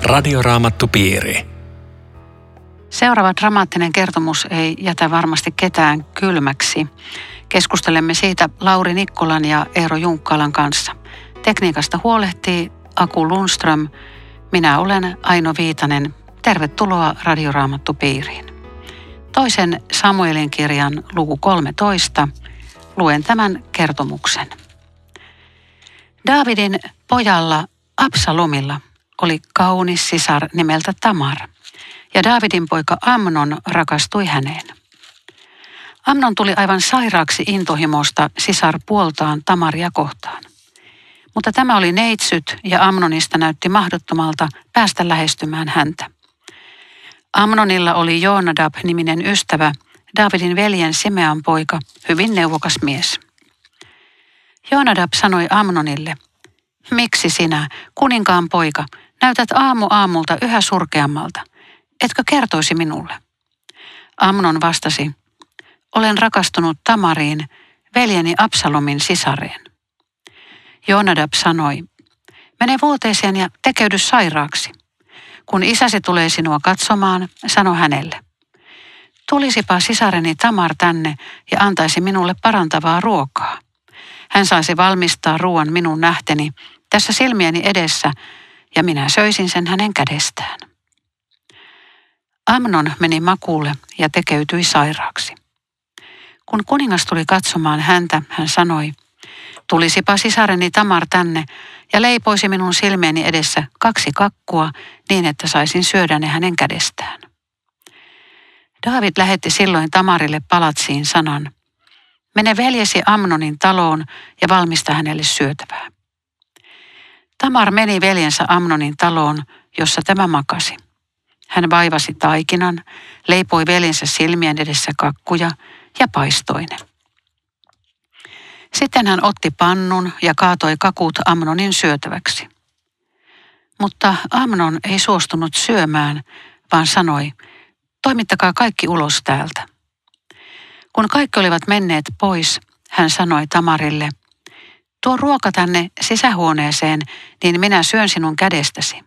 Radioraamattupiiri. Seuraava dramaattinen kertomus ei jätä varmasti ketään kylmäksi. Keskustelemme siitä Lauri Nikkolan ja Eero Junkkalan kanssa. Tekniikasta huolehtii Aku Lundström. Minä olen Aino Viitanen. Tervetuloa Radioraamattupiiriin. Toisen Samuelin kirjan luku 13. Luen tämän kertomuksen. Daavidin pojalla Absalomilla oli kaunis sisar nimeltä Tamar, ja Daavidin poika Amnon rakastui häneen. Amnon tuli aivan sairaaksi intohimosta sisarpuoltaan Tamaria kohtaan. Mutta tämä oli neitsyt ja Amnonista näytti mahdottomalta päästä lähestymään häntä. Amnonilla oli Joonadab-niminen ystävä, Daavidin veljen Simean poika, hyvin neuvokas mies. Joonadab sanoi Amnonille, miksi sinä, kuninkaan poika, näytät aamu aamulta yhä surkeammalta? Etkö kertoisi minulle? Amnon vastasi, olen rakastunut Tamariin, veljeni Absalomin sisareen. Joonadab sanoi, mene vuoteeseen ja tekeydy sairaaksi. Kun isäsi tulee sinua katsomaan, sano hänelle, tulisipa sisareni Tamar tänne ja antaisi minulle parantavaa ruokaa. Hän saisi valmistaa ruoan minun nähteni tässä silmieni edessä, ja minä söisin sen hänen kädestään. Amnon meni makuulle ja tekeytyi sairaaksi. Kun kuningas tuli katsomaan häntä, hän sanoi, tulisipa sisareni Tamar tänne ja leipoisi minun silmieni edessä 2 kakkua niin, että saisin syödä ne hänen kädestään. Daavid lähetti silloin Tamarille palatsiin sanan, mene veljesi Amnonin taloon ja valmista hänelle syötävää. Tamar meni veljensä Amnonin taloon, jossa tämä makasi. Hän vaivasi taikinan, leipoi veljensä silmien edessä kakkuja ja paistoi ne. Sitten hän otti pannun ja kaatoi kakut Amnonin syötäväksi. Mutta Amnon ei suostunut syömään, vaan sanoi, toimittakaa kaikki ulos täältä. Kun kaikki olivat menneet pois, hän sanoi Tamarille, tuo ruoka tänne sisähuoneeseen, niin minä syön sinun kädestäsi.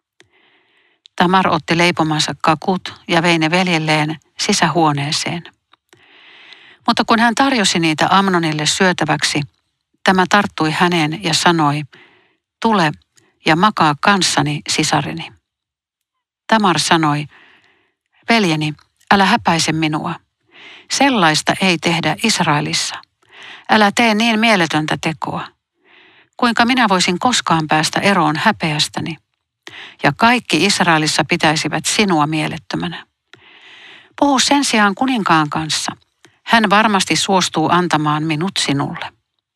Tamar otti leipomansa kakut ja vei ne veljelleen sisähuoneeseen. Mutta kun hän tarjosi niitä Amnonille syötäväksi, tämä tarttui häneen ja sanoi, tule ja makaa kanssani sisareni. Tamar sanoi, veljeni, älä häpäise minua. Sellaista ei tehdä Israelissa. Älä tee niin mieletöntä tekoa. Kuinka minä voisin koskaan päästä eroon häpeästäni? Ja kaikki Israelissa pitäisivät sinua mielettömänä. Puhu sen sijaan kuninkaan kanssa. Hän varmasti suostuu antamaan minut sinulle.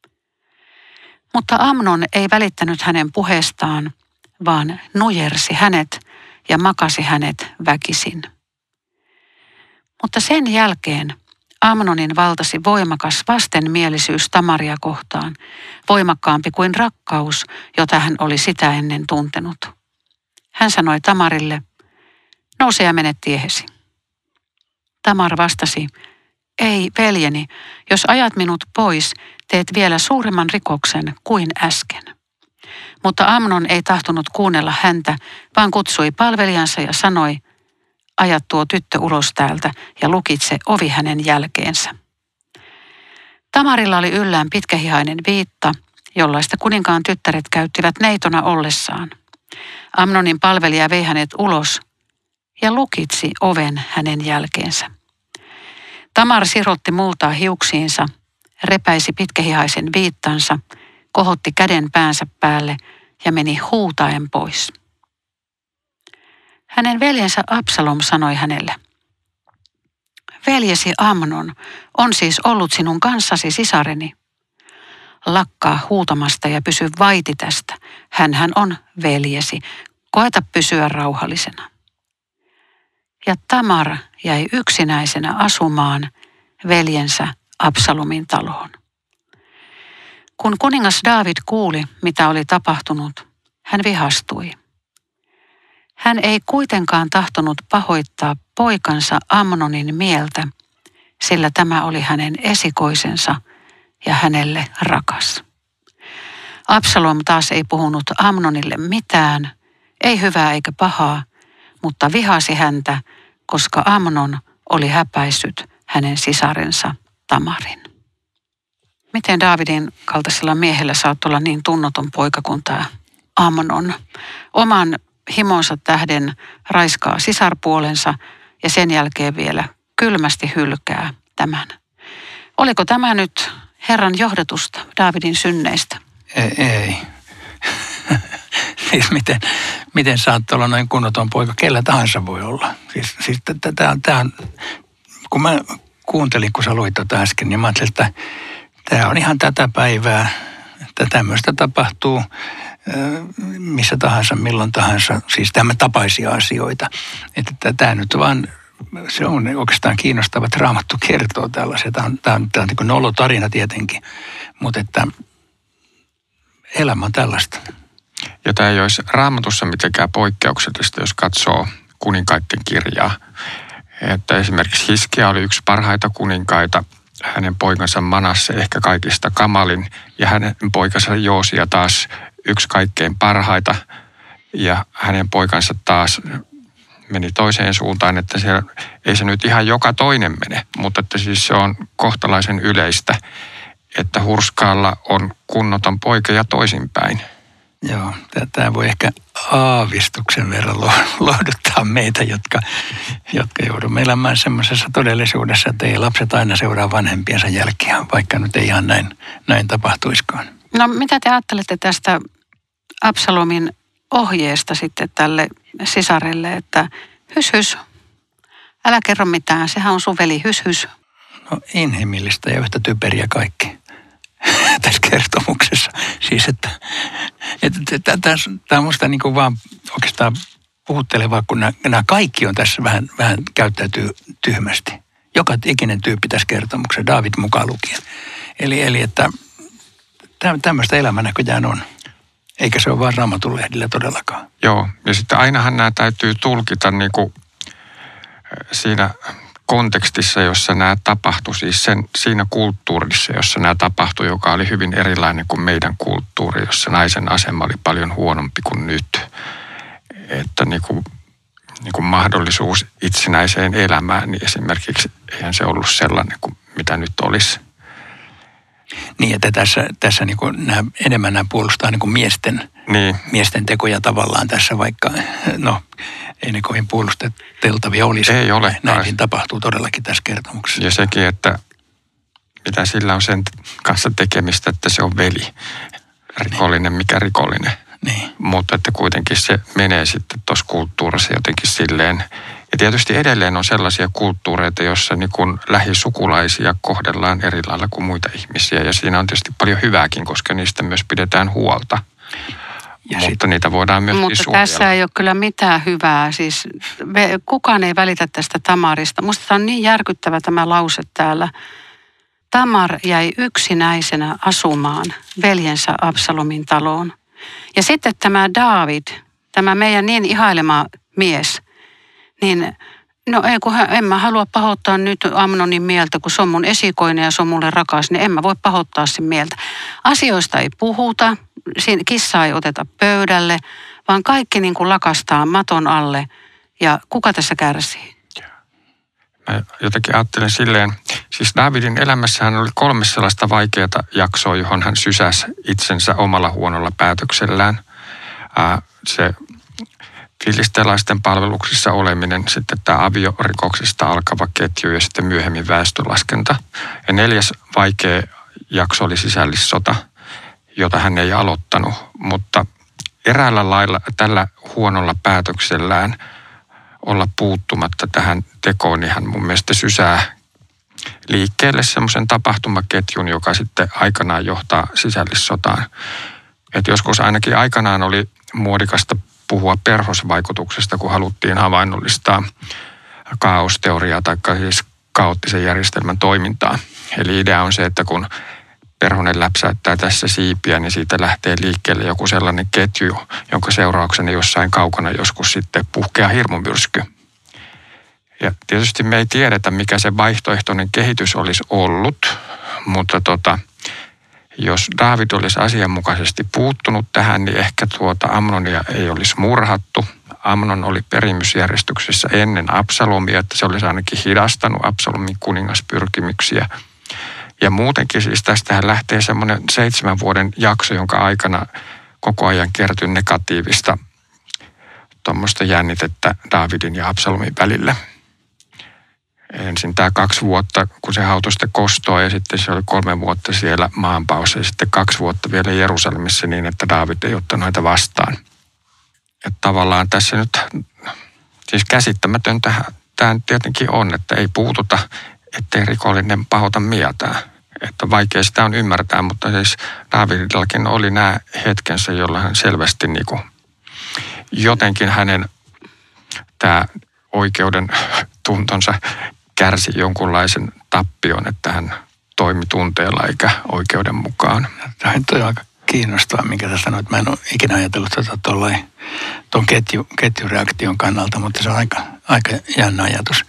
Mutta Amnon ei välittänyt hänen puheestaan, vaan nujersi hänet ja makasi hänet väkisin. Mutta sen jälkeen Amnonin valtasi voimakas vastenmielisyys Tamaria kohtaan, voimakkaampi kuin rakkaus, jota hän oli sitä ennen tuntenut. Hän sanoi Tamarille, nouse ja mene tiehesi. Tamar vastasi, ei veljeni, jos ajat minut pois, teet vielä suuremman rikoksen kuin äsken. Mutta Amnon ei tahtonut kuunnella häntä, vaan kutsui palvelijansa ja sanoi, aja tuo tyttö ulos täältä ja lukitse ovi hänen jälkeensä. Tamarilla oli yllään pitkähihainen viitta, jollaista kuninkaan tyttäret käyttivät neitona ollessaan. Amnonin palvelija vei hänet ulos ja lukitsi oven hänen jälkeensä. Tamar sirotti multaa hiuksiinsa, repäisi pitkähihaisen viittansa, kohotti käden päänsä päälle ja meni huutaen pois. Hänen veljensä Absalom sanoi hänelle, veljesi Amnon on siis ollut sinun kanssasi sisareni. Lakkaa huutamasta ja pysy vaiti tästä. Hänhän on veljesi. Koeta pysyä rauhallisena. Ja Tamar jäi yksinäisenä asumaan veljensä Absalomin taloon. Kun kuningas Daavid kuuli, mitä oli tapahtunut, hän vihastui. Hän ei kuitenkaan tahtonut pahoittaa poikansa Amnonin mieltä, sillä tämä oli hänen esikoisensa ja hänelle rakas. Absalom taas ei puhunut Amnonille mitään, ei hyvää eikä pahaa, mutta vihasi häntä, koska Amnon oli häpäissyt hänen sisarensa Tamarin. Miten Daavidin kaltaisella miehellä saat olla niin tunnoton poika kuin tämä Amnon? Oman himonsa tähden raiskaa sisarpuolensa ja sen jälkeen vielä kylmästi hylkää tämän. Oliko tämä nyt Herran johdatusta Daavidin synneistä? Ei. Siis miten saat olla noin kunnoton poika? Kellä tahansa voi olla. Siis tämä on, kun mä kuuntelin, kun sä luit tuota äsken, niin mä ajattelin, että tämä on ihan tätä päivää, että tämmöistä tapahtuu missä tahansa, milloin tahansa, siis tämän tapaisia asioita. Että tämä nyt vaan, se on oikeastaan kiinnostava, että Raamattu kertoo tällaisia. Tämä on niin kuin nolotarina tietenkin, mutta että elämä on tällaista. Ja tämä ei olisi Raamatussa mitenkään poikkeuksellista, jos katsoo kuninkaiden kirjaa. Että esimerkiksi Hiskia oli yksi parhaita kuninkaita, hänen poikansa Manasse ehkä kaikista kamalin ja hänen poikansa Joosia taas yksi kaikkein parhaita ja hänen poikansa taas meni toiseen suuntaan, että siellä ei se nyt ihan joka toinen mene, mutta että siis se on kohtalaisen yleistä, että hurskaalla on kunnoton poika ja toisinpäin. Joo, tämä voi ehkä aavistuksen verran lohduttaa meitä, jotka joudumme elämään semmoisessa todellisuudessa, että ei lapset aina seuraa vanhempiensa jälkiä, vaikka nyt ei ihan näin tapahtuiskaan. No mitä te ajattelette tästä Absalomin ohjeesta sitten tälle sisarelle, että hys, älä kerro mitään, sehän on sun veli, hys. No inhimillistä ja yhtä typeriä kaikki tässä kertomuksessa. Siis, että tämä on musta niin kuin vaan oikeastaan puhuttelevaa, kun nämä kaikki on tässä vähän käyttäytyy tyhmästi. Joka ikinen tyyppi tässä kertomuksessa, Daavid mukaan lukien. Eli että tämmöistä elämä näköjään on. Eikä se ole vaan Raamatun lehdillä todellakaan. Joo, ja sitten ainahan nämä täytyy tulkita niin kuin siinä kontekstissa, jossa nämä tapahtui, siis siinä kulttuurissa, jossa nämä tapahtui, joka oli hyvin erilainen kuin meidän kulttuuri, jossa naisen asema oli paljon huonompi kuin nyt. Että niin kuin mahdollisuus itsenäiseen elämään, niin esimerkiksi eihän se ollut sellainen kuin mitä nyt olisi. Niin, että tässä niin kuin enemmän nämä puolustaa niin kuin miesten tekoja tavallaan tässä, vaikka no ei ne kovin puolusteltavia olisi. Ei ole. Näinkin tapahtuu todellakin tässä kertomuksessa. Ja sekin, että mitä sillä on sen kanssa tekemistä, että se on veli. Rikollinen, mikä rikollinen. Niin. Mutta että kuitenkin se menee sitten tuossa kulttuurissa jotenkin silleen. Ja tietysti edelleen on sellaisia kulttuureita, joissa niin kuin lähisukulaisia kohdellaan eri lailla kuin muita ihmisiä. Ja siinä on tietysti paljon hyvääkin, koska niistä myös pidetään huolta. Mutta niitä voidaan myös Mutta suojella. Tässä ei ole kyllä mitään hyvää. Siis kukaan ei välitä tästä Tamarista. Musta tämä on niin järkyttävä tämä lause täällä. Tamar jäi yksinäisenä asumaan veljensä Absalomin taloon. Ja sitten tämä Daavid, tämä meidän niin ihailema mies, niin no ei kun en mä halua pahoittaa nyt Amnonin mieltä, kun se on mun esikoinen ja se on mulle rakas, niin en mä voi pahoittaa sen mieltä. Asioista ei puhuta, kissaa ei oteta pöydälle, vaan kaikki niin kuin lakastaa maton alle ja kuka tässä kärsii? Mä jotenkin ajattelen silleen, siis Daavidin elämässähän oli 3 sellaista vaikeaa jaksoa, johon hän sysäsi itsensä omalla huonolla päätöksellään. Se filistelaisten palveluksissa oleminen, sitten tämä aviorikoksista alkava ketju ja sitten myöhemmin väestölaskenta. Ja 4. vaikea jakso oli sisällissota, jota hän ei aloittanut, mutta eräällä lailla tällä huonolla päätöksellään olla puuttumatta tähän tekoon, niin hän mun mielestä sysää liikkeelle semmoisen tapahtumaketjun, joka sitten aikanaan johtaa sisällissotaan. Että joskus ainakin aikanaan oli muodikasta puhua perhosvaikutuksesta, kun haluttiin havainnollistaa kaaosteoriaa tai siis kaoottisen järjestelmän toimintaa. Eli idea on se, että kun perhonen läpsäyttää tässä siipiä, niin siitä lähtee liikkeelle joku sellainen ketju, jonka seurauksena jossain kaukana joskus sitten puhkeaa hirmumyrsky. Ja tietysti me ei tiedetä, mikä se vaihtoehtoinen kehitys olisi ollut, mutta Jos Daavid olisi asianmukaisesti puuttunut tähän, niin ehkä Amnonia ei olisi murhattu. Amnon oli perimysjärjestyksessä ennen Absalomia, että se olisi ainakin hidastanut Absalomin kuningaspyrkimyksiä. Ja muutenkin siis tästähän lähtee semmoinen 7 vuoden jakso, jonka aikana koko ajan kertyi negatiivista tuommoista jännitettä Daavidin ja Absalomin välillä. Ensin tämä 2 vuotta, kun se hautui sitten kostoa ja sitten se oli 3 vuotta siellä maanpaossa ja sitten 2 vuotta vielä Jerusalemissa niin, että Daavid ei ottanut noita vastaan. Että tavallaan tässä nyt, siis käsittämätöntä tämä nyt tietenkin on, että ei puututa, ettei rikollinen pahota mieltään. Että vaikea sitä on ymmärtää, mutta siis Daavidillakin oli nämä hetkensä, jolla hän selvästi niin kuin jotenkin hänen tämä oikeuden tuntonsa kärsi jonkunlaisen tappion, että hän toimi tunteella eikä oikeuden mukaan. Tämä on aika kiinnostavaa, minkä sä sanoit. Mä en ole ikinä ajatellut tuon ketjureaktion kannalta, mutta se on aika jännä ajatus.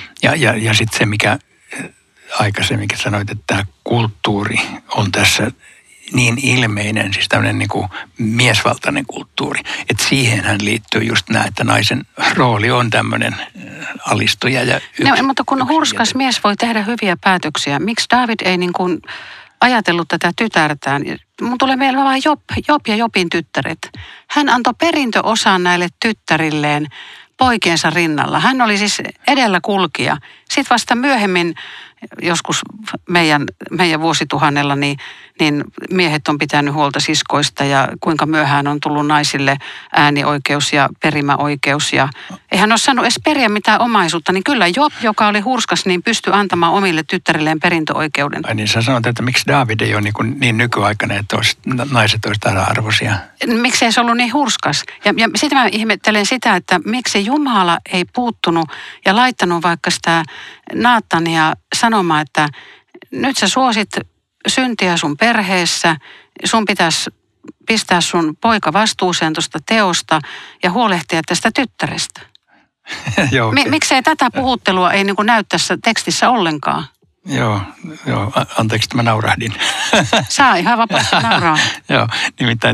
Ja sitten se, mikä aikaisemminkin sanoit, että tämä kulttuuri on tässä niin ilmeinen, siis tämmöinen niin kuin miesvaltainen kulttuuri, että siihenhän liittyy just nämä, että naisen rooli on tämmöinen alistuja ja mutta kun hurskas mies voi tehdä hyviä päätöksiä, miksi Daavid ei niin kuin ajatellut tätä tytärtään? Mun tulee mieleen vaan Job ja Jobin tyttäret. Hän antoi perintöosan näille tyttärilleen poikiensa rinnalla. Hän oli siis edellä kulkija. Sitten vasta myöhemmin, joskus meidän vuosituhannella, niin miehet on pitänyt huolta siskoista ja kuinka myöhään on tullut naisille äänioikeus ja perimäoikeus. Ja eihän ole saanut edes periä mitään omaisuutta, niin kyllä Job, joka oli hurskas, niin pystyi antamaan omille tyttärilleen perintöoikeuden. Ai niin, sä sanot, että miksi Daavid ei ole niin nykyaikainen, että naiset olisivat tasa-arvoisia? Miksi ei se ollut niin hurskas? Ja sitten mä ihmettelen sitä, että miksi Jumala ei puuttunut ja laittanut vaikka sitä Naatania sanomaan, että nyt sä suosit syntiä sun perheessä, sun pitäisi pistää sun poika vastuuseen tuosta teosta ja huolehtia tästä tyttärestä. Joo, Miksei tätä puhuttelua ei niin kuin näy tässä tekstissä ollenkaan? Joo, anteeksi, että mä naurahdin. Saa ihan vapaasti nauraa. Joo, nimittäin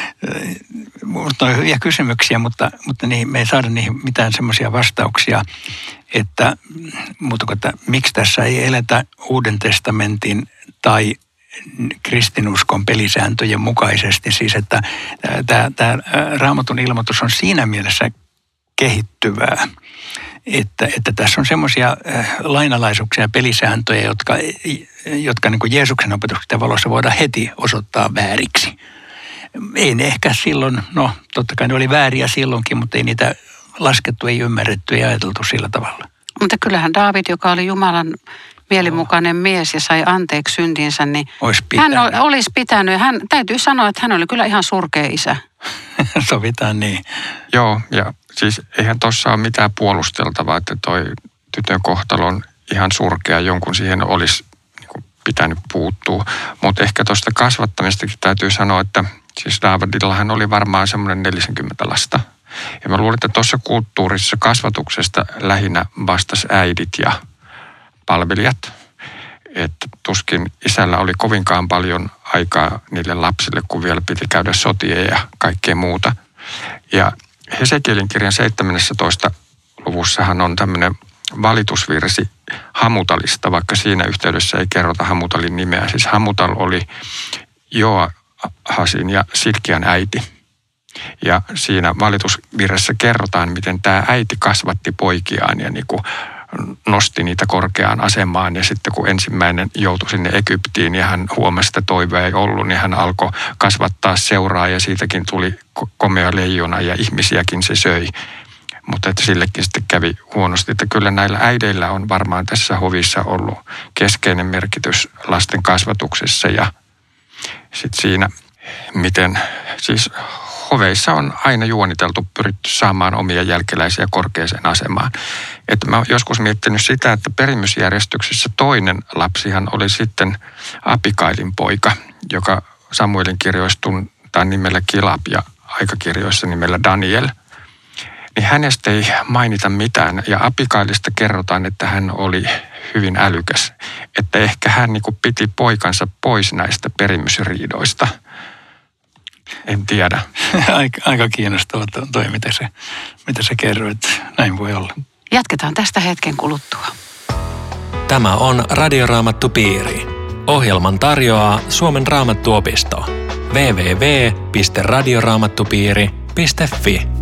minusta on hyviä kysymyksiä, mutta me ei saada niihin mitään semmoisia vastauksia, että miksi tässä ei eletä Uuden testamentin tai kristinuskon pelisääntöjen mukaisesti. Siis, että tämä Raamatun ilmoitus on siinä mielessä kehittyvää, että tässä on semmoisia lainalaisuuksia ja pelisääntöjä, jotka niin kuin Jeesuksen opetuksen valossa voidaan heti osoittaa vääriksi. Ei ne ehkä silloin, totta kai ne oli vääriä silloinkin, mutta ei niitä laskettu, ei ymmärretty, ei ajateltu sillä tavalla. Mutta kyllähän Daavid, joka oli Jumalan mielimukainen mies ja sai anteeksi syntinsä, niin hän olisi pitänyt. Ja hän täytyy sanoa, että hän oli kyllä ihan surkea isä. Sovitaan niin. Joo, ja siis eihän tuossa ole mitään puolusteltavaa, että toi tytön kohtalo on ihan surkea, jonkun siihen olisi pitänyt puuttua. Mutta ehkä tuosta kasvattamistakin täytyy sanoa, että siis Daavidillahan oli varmaan semmoinen 40 lasta. Ja mä luulen, että tuossa kulttuurissa kasvatuksesta lähinnä vastasi äidit ja palvelijat. Että tuskin isällä oli kovinkaan paljon aikaa niille lapsille, kun vielä piti käydä sotia ja kaikkea muuta. Ja Hesekielin kirjan 17. luvussahan on tämmöinen valitusvirsi Hamutalista, vaikka siinä yhteydessä ei kerrota Hamutalin nimeä. Siis Hamutal oli Joahasin ja Silkian äiti. Ja siinä valitusvirressä kerrotaan, miten tämä äiti kasvatti poikiaan ja niin kuin nosti niitä korkeaan asemaan. Ja sitten kun ensimmäinen joutui sinne Egyptiin ja hän huomasi, että toive ei ollut, niin hän alkoi kasvattaa seuraa ja siitäkin tuli komea leijona ja ihmisiäkin se söi. Mutta että sillekin sitten kävi huonosti, että kyllä näillä äideillä on varmaan tässä hovissa ollut keskeinen merkitys lasten kasvatuksessa ja sitten siinä, miten siis hoveissa on aina juoniteltu, pyritty saamaan omia jälkeläisiä korkeaseen asemaan. Että mä oon joskus miettinyt sitä, että perimysjärjestyksessä toinen lapsihan oli sitten Abikailin poika, joka Samuelin kirjoissa tunnetaan nimellä Kilab ja aikakirjoissa nimellä Daniel. niin hänestä ei mainita mitään. Ja Abigailista kerrotaan, että hän oli hyvin älykäs. Että ehkä hän niin kuin piti poikansa pois näistä perimysriidoista. En tiedä. Aika kiinnostava toi, mitä sä kerroit. Näin voi olla. Jatketaan tästä hetken kuluttua. Tämä on Radioraamattupiiri. Ohjelman tarjoaa Suomen Raamattuopisto. www.radioraamattupiiri.fi.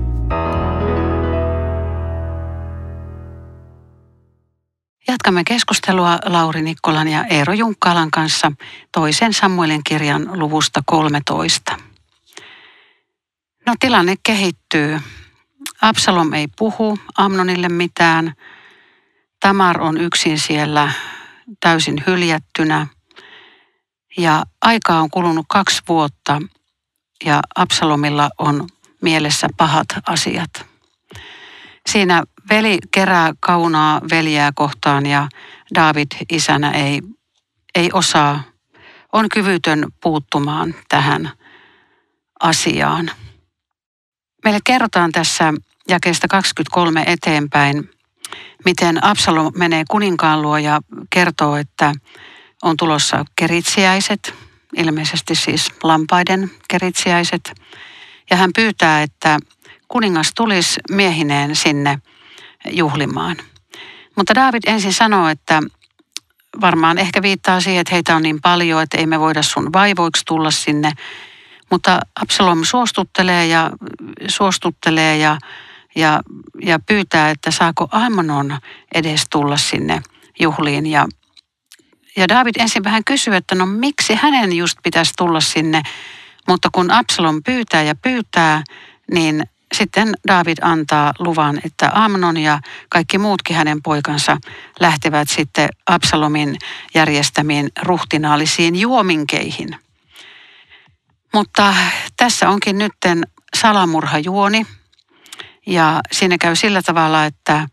Jatkamme keskustelua Lauri Nikkolan ja Eero Junkkaalan kanssa toisen Samuelin kirjan luvusta 13. No, tilanne kehittyy. Absalom ei puhu Amnonille mitään. Tamar on yksin siellä täysin hyljättynä. Ja aikaa on kulunut 2 vuotta ja Absalomilla on mielessä pahat asiat. Siinä veli kerää kaunaa veljää kohtaan ja Daavid isänä ei osaa, on kyvytön puuttumaan tähän asiaan. Meille kerrotaan tässä jakeesta 23 eteenpäin, miten Absalom menee kuninkaan luo ja kertoo, että on tulossa keritsiäiset, ilmeisesti siis lampaiden keritsiäiset. Ja hän pyytää, että kuningas tulisi miehineen sinne juhlimaan. Mutta Daavid ensin sanoo, että varmaan ehkä viittaa siihen, että heitä on niin paljon, että ei me voida sun vaivoiksi tulla sinne. Mutta Absalom suostuttelee ja pyytää, että saako Amnon edes tulla sinne juhliin. Ja Daavid ensin vähän kysyy, että no miksi hänen just pitäisi tulla sinne. Mutta kun Absalom pyytää, niin sitten Daavid antaa luvan, että Amnon ja kaikki muutkin hänen poikansa lähtevät sitten Absalomin järjestämiin ruhtinaallisiin juominkeihin. Mutta tässä onkin nytten salamurhajuoni ja siinä käy sillä tavalla,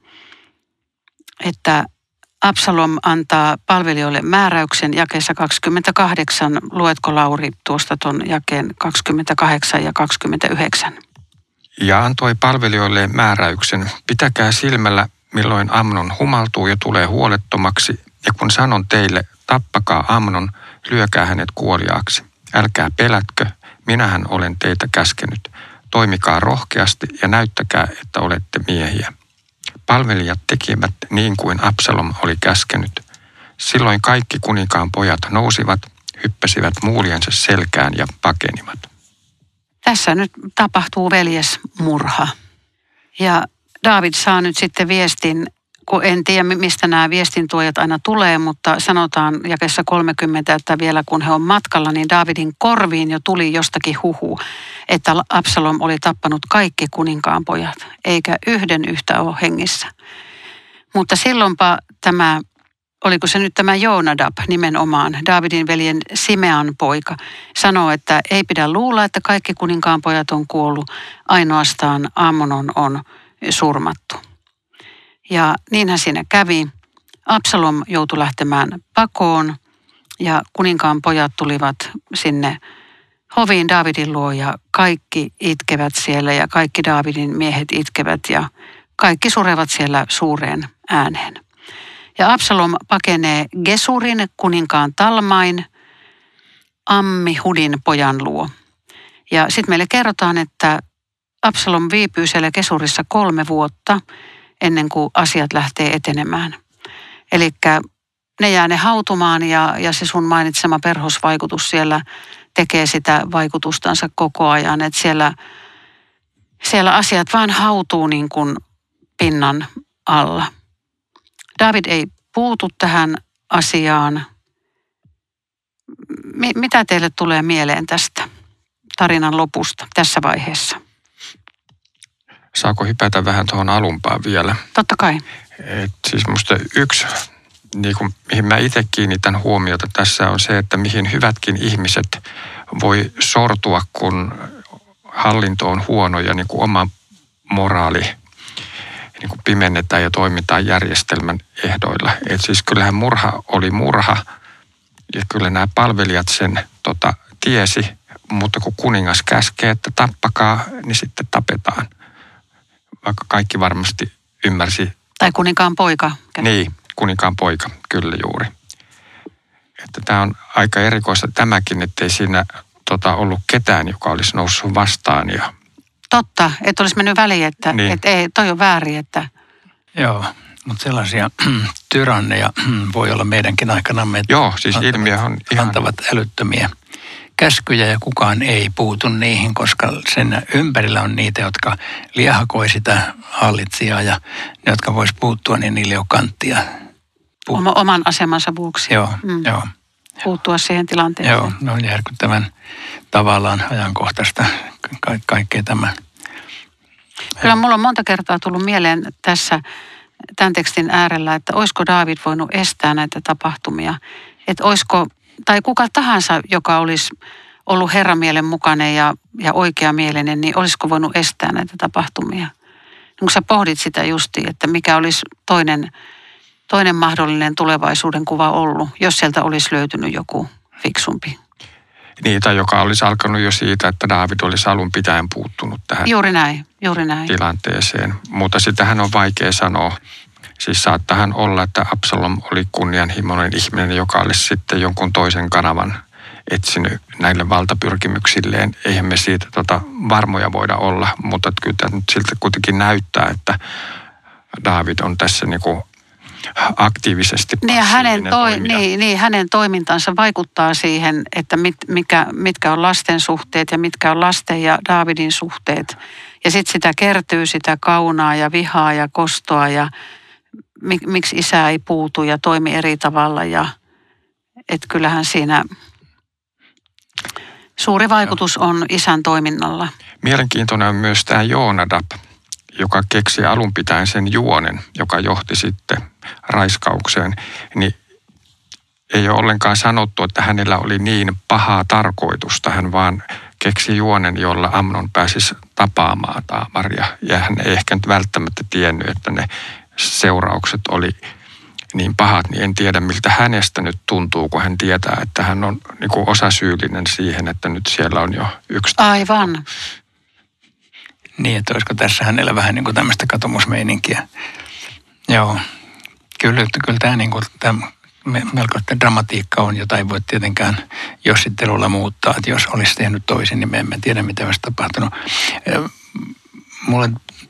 että Absalom antaa palvelijoille määräyksen jakeessa 28. Luetko Lauri tuosta ton jakeen 28 ja 29? Ja antoi palvelijoille määräyksen, pitäkää silmällä, milloin Amnon humaltuu ja tulee huolettomaksi. Ja kun sanon teille, tappakaa Amnon, lyökää hänet kuoliaaksi. Älkää pelätkö, minähän olen teitä käskenyt. Toimikaa rohkeasti ja näyttäkää, että olette miehiä. Palvelijat tekivät niin kuin Absalom oli käskenyt. Silloin kaikki kuninkaan pojat nousivat, hyppäsivät muuriensa selkään ja pakenivat. Tässä nyt tapahtuu veljesmurha. Ja Daavid saa nyt sitten viestin, kun en tiedä mistä nämä viestintuojat aina tulee, mutta sanotaan jakeessa 30, että vielä kun he on matkalla, niin Daavidin korviin jo tuli jostakin huhu, että Absalom oli tappanut kaikki kuninkaan pojat, eikä yhden yhtä ole hengissä. Mutta silloinpa oliko se nyt tämä Joonadab nimenomaan, Daavidin veljen Simean poika, sanoo, että ei pidä luulla, että kaikki kuninkaan pojat on kuollut, ainoastaan Amnon on surmattu. Ja niinhän siinä kävi. Absalom joutui lähtemään pakoon ja kuninkaan pojat tulivat sinne hoviin Daavidin luo ja kaikki itkevät siellä ja kaikki Daavidin miehet itkevät ja kaikki surevat siellä suureen ääneen. Ja Absalom pakenee Gesurin kuninkaan Talmain Ammihudin pojan luo. Ja sitten meille kerrotaan, että Absalom viipyy siellä Gesurissa 3 vuotta ennen kuin asiat lähtee etenemään. Eli ne jää ne hautumaan ja se sun mainitsema perhosvaikutus siellä tekee sitä vaikutustansa koko ajan. Että siellä asiat vaan hautuu niin kuin pinnan alla. Daavid ei puutu tähän asiaan. Mitä teille tulee mieleen tästä tarinan lopusta tässä vaiheessa? Saako hypätä vähän tuohon alumpaan vielä? Totta kai. Siis musta yksi, niin kuin, mihin mä itse kiinnitän huomiota tässä on se, että mihin hyvätkin ihmiset voi sortua, kun hallinto on huono ja niin kuin oma moraali niin kuin pimennetään ja toimitaan järjestelmän ehdoilla. Et siis kyllähän murha oli murha ja kyllä nämä palvelijat sen tiesi, mutta kun kuningas käskee, että tappakaa, niin sitten tapetaan. vaikka kaikki varmasti ymmärsi. Tai kuninkaan poika. Niin, kuninkaan poika, kyllä juuri. Että tämä on aika erikoista tämäkin, ettei siinä ollut ketään, joka olisi noussut vastaan. Ja... Totta, että olisi mennyt väliin, että niin. ei, toi on väärin, että... Joo, mutta sellaisia tyranneja voi olla meidänkin aikanamme. Joo, siis ilmiö on ihan... Antavat älyttömiä käskyjä ja kukaan ei puutu niihin, koska sen ympärillä on niitä, jotka liehakoi sitä hallitsijaa ja ne, jotka vois puuttua, niin niille on kanttia. Oman asemansa vuoksi. Joo, joo. Puuttua siihen tilanteeseen. Joo, ne on järkyttävän tavallaan ajankohtaista kaikkea tämä. Kyllä mulla on monta kertaa tullut mieleen tässä tämän tekstin äärellä, että olisiko Daavid voinut estää näitä tapahtumia. Että olisiko, tai kuka tahansa, joka olisi ollut herramielen mukainen ja oikeamielinen, niin olisiko voinut estää näitä tapahtumia. Kun sä pohdit sitä justiin, että mikä olisi toinen mahdollinen tulevaisuuden kuva ollut, jos sieltä olisi löytynyt joku fiksumpi. Niitä, joka olisi alkanut jo siitä, että Daavid olisi alun pitäen puuttunut tähän juuri näin. Tilanteeseen. Mutta sitähän on vaikea sanoa. Siis saattahan olla, että Absalom oli kunnianhimoinen ihminen, joka olisi sitten jonkun toisen kanavan etsinyt näille valtapyrkimyksilleen. Eihän me siitä varmoja voida olla, mutta kyllä tämä nyt siltä kuitenkin näyttää, että Daavid on tässä niinku aktiivisesti hänen toimintansa vaikuttaa siihen, että mitkä on lasten suhteet ja mitkä on lasten ja Daavidin suhteet. Ja sitten sitä kertyy sitä kaunaa ja vihaa ja kostoa ja miksi isä ei puutu ja toimi eri tavalla. Ja että kyllähän siinä suuri vaikutus on isän toiminnalla. Mielenkiintoinen on myös tämä Joonadab, joka keksi alun pitäen sen juonen, joka johti sitten raiskaukseen, niin ei ole ollenkaan sanottu, että hänellä oli niin pahaa tarkoitusta. Hän vaan keksi juonen, jolla Amnon pääsisi tapaamaan Taamaria. Ja hän ei ehkä nyt välttämättä tiennyt, että ne seuraukset oli niin pahat, niin en tiedä miltä hänestä nyt tuntuu, kun hän tietää, että hän on niin kuin osasyyllinen siihen, että nyt siellä on jo yksi. Aivan. Niin, että olisiko tässä hänellä vähän niin kuin tämmöistä katomusmeininkiä. Joo, kyllä tämä niin kuin melkoista dramatiikka on, jota ei voi tietenkään jossittelulla muuttaa. Että jos olisi tehnyt toisin, niin me emme tiedä, mitä olisi tapahtunut. Mulle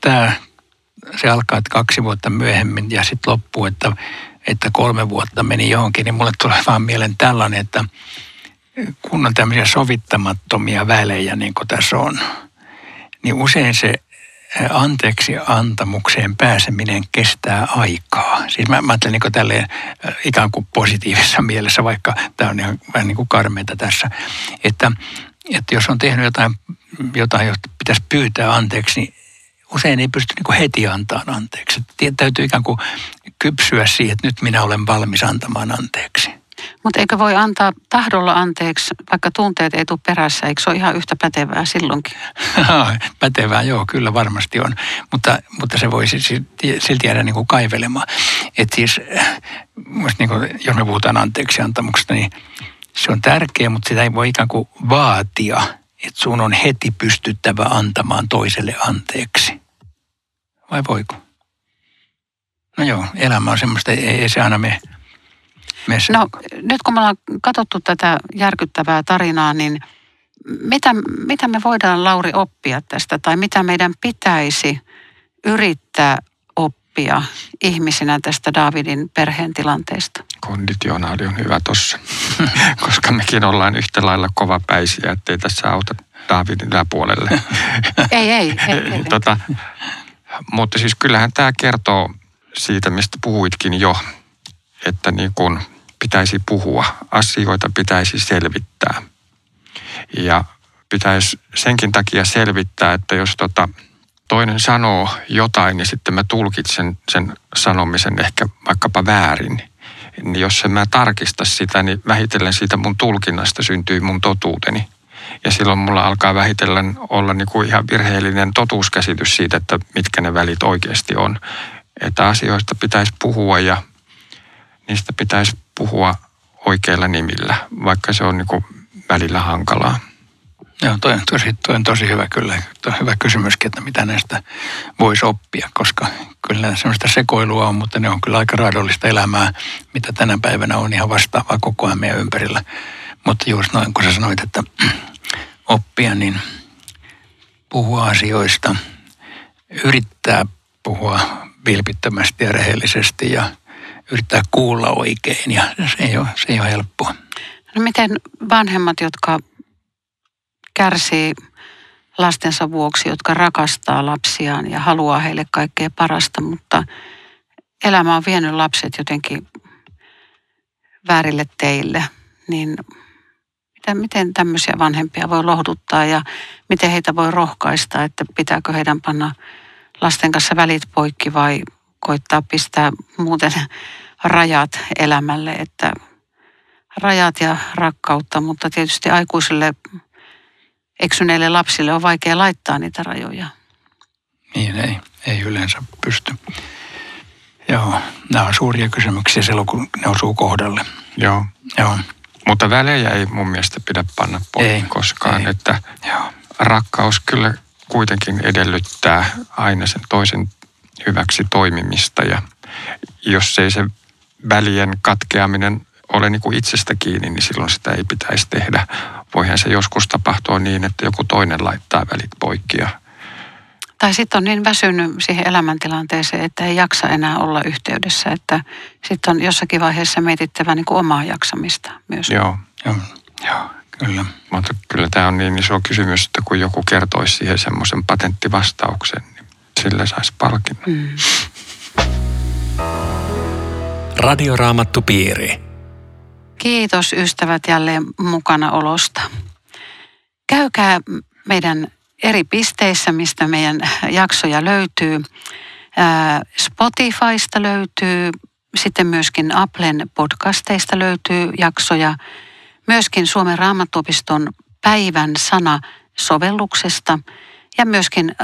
se alkaa, että 2 vuotta myöhemmin ja sitten loppuu, että 3 vuotta meni johonkin, niin mulle tulee vaan mieleen tällainen, että kun on tämmöisiä sovittamattomia välejä, niin kuin tässä on, niin usein se anteeksi antamukseen pääseminen kestää aikaa. Siis mä ajattelen niin kuin tälleen ikään kuin positiivisessa mielessä, vaikka tämä on ihan vähän niin kuin karmeita tässä, että jos on tehnyt jotain, josta pitäisi pyytää anteeksi, niin usein ei pysty niin kuin heti antamaan anteeksi. Täytyy ikään kuin kypsyä siihen, että nyt minä olen valmis antamaan anteeksi. Mutta eikö voi antaa tahdolla anteeksi, vaikka tunteet ei tule perässä? Eikö se ole ihan yhtä pätevää silloinkin? Pätevää, joo, kyllä varmasti on. Mutta se voisi silti jäädä niin kuin kaivelemaan. Että siis, niin kuin, jos me puhutaan anteeksi antamuksesta, niin se on tärkeä, mutta sitä ei voi ikään kuin vaatia, että sun on heti pystyttävä antamaan toiselle anteeksi. Vai voiko? No joo, elämä on semmoista, ei se aina mene. No nyt kun me ollaan katsottu tätä järkyttävää tarinaa, niin mitä me voidaan, Lauri, oppia tästä? Tai mitä meidän pitäisi yrittää oppia ihmisinä tästä Daavidin perheen tilanteesta? Konditionaali on hyvä tossa, koska mekin ollaan yhtä lailla kovapäisiä, ettei tässä auta Daavidin yläpuolelle. Ei. Mutta siis kyllähän tämä kertoo siitä, mistä puhuitkin jo, että niin kun pitäisi puhua, asioita pitäisi selvittää. Ja pitäisi senkin takia selvittää, että jos toinen sanoo jotain, niin sitten mä tulkitsen sen sanomisen ehkä vaikkapa väärin. Niin jos en mä tarkista sitä, niin vähitellen siitä mun tulkinnasta syntyy mun totuuteni. Ja silloin mulla alkaa vähitellen olla niin kuin ihan virheellinen totuuskäsitys siitä, että mitkä ne välit oikeasti on. Että asioista pitäisi puhua ja niistä pitäisi puhua oikeilla nimillä, vaikka se on niin kuin välillä hankalaa. Joo, toi on tosi hyvä kyllä. Toi on hyvä kysymyskin, että mitä näistä voisi oppia, koska kyllä semmoista sekoilua on, mutta ne on kyllä aika raadollista elämää, mitä tänä päivänä on ihan vastaavaa koko ajan meidän ympärillä. Mutta just noin, kun sä sanoit, että oppia, niin puhua asioista, yrittää puhua vilpittömästi ja rehellisesti ja yrittää kuulla oikein ja se ei ole helppoa. No miten vanhemmat, jotka kärsii lastensa vuoksi, jotka rakastaa lapsiaan ja haluaa heille kaikkea parasta, mutta elämä on vienyt lapset jotenkin väärille teille, niin miten tämmöisiä vanhempia voi lohduttaa ja miten heitä voi rohkaista, että pitääkö heidän panna lasten kanssa välit poikki vai koittaa pistää muuten rajat elämälle, että rajat ja rakkautta, mutta tietysti aikuisille eksyneille lapsille on vaikea laittaa niitä rajoja. Niin, ei yleensä pysty. Joo, nämä on suuria kysymyksiä silloin, kun ne osuu kohdalle. Joo. Joo. Mutta välejä ei mun mielestä pidä panna poikki koskaan, ei. Että joo. Rakkaus kyllä kuitenkin edellyttää aina sen toisen hyväksi toimimista ja jos ei se välien katkeaminen ole niin kuin itsestä kiinni, niin silloin sitä ei pitäisi tehdä. Voihan se joskus tapahtua niin, että joku toinen laittaa välit poikki. Tai sitten on niin väsynyt siihen elämäntilanteeseen, että ei jaksa enää olla yhteydessä, että sitten on jossakin vaiheessa mietittävä niin kuin omaa jaksamista myös. Joo, kyllä. Mutta kyllä tämä on niin iso kysymys, että kun joku kertoisi siihen semmoisen patenttivastauksen, niin sillä saisi palkinnon. Radioraamattupiiri. Kiitos ystävät jälleen mukanaolosta. Käykää meidän eri pisteissä, mistä meidän jaksoja löytyy. Spotifysta löytyy, sitten myöskin Applen podcasteista löytyy jaksoja. Myöskin Suomen Raamattuopiston Päivän sana-sovelluksesta ja myöskin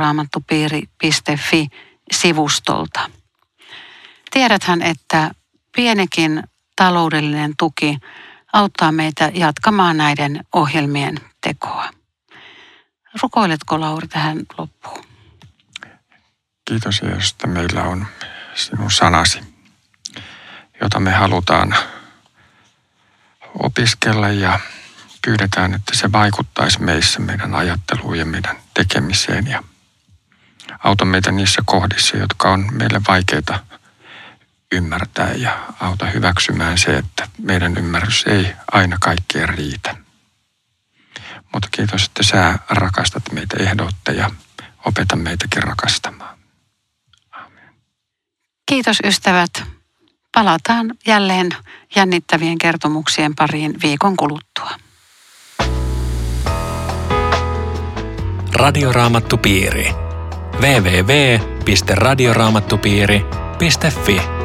radioraamattupiiri.fi-sivustolta. Tiedäthän, että pienikin taloudellinen tuki auttaa meitä jatkamaan näiden ohjelmien tekoa. Rukoiletko, Lauri, tähän loppuun? Kiitos, Jeesus, että meillä on sinun sanasi, jota me halutaan opiskella ja pyydetään, että se vaikuttaisi meissä, meidän ajatteluun ja meidän tekemiseen ja auta meitä niissä kohdissa, jotka on meille vaikeita ymmärtää ja auta hyväksymään se, että meidän ymmärrys ei aina kaikkeen riitä. Mutta kiitos, että sä rakastat meitä ehdoitta ja opeta meitäkin rakastamaan. Amen. Kiitos ystävät. Palataan jälleen jännittävien kertomuksien pariin viikon kuluttua. Radioraamattupiiri. www.radioraamattupiiri.fi